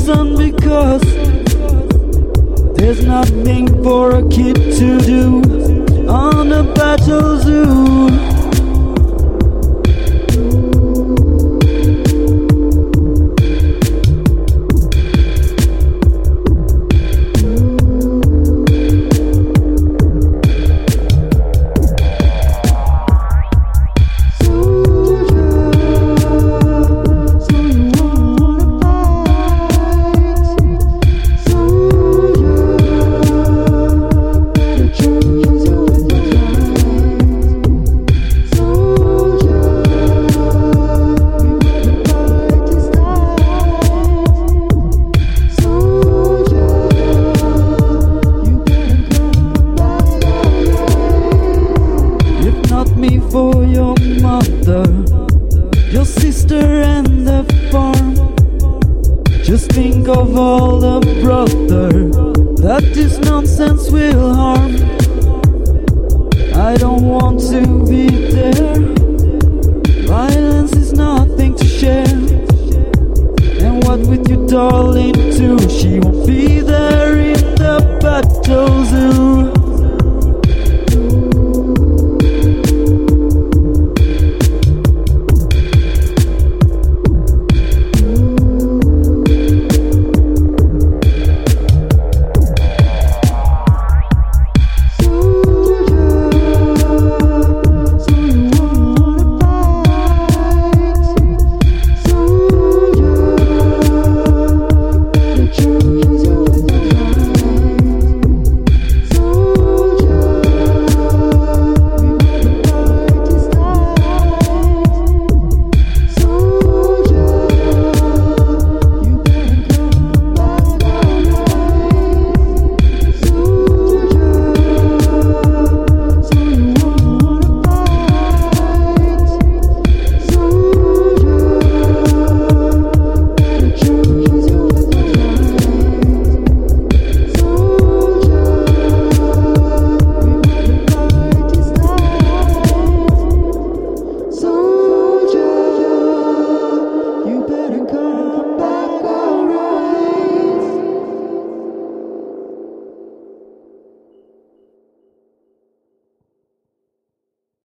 son, because there's nothing for a kid to do on a battle zoo. For your mother, your sister and the farm, just think of all the brother that this nonsense will harm. I don't want to be there. Violence is nothing to share. And what with your darling too, she won't be there in the battle zoo.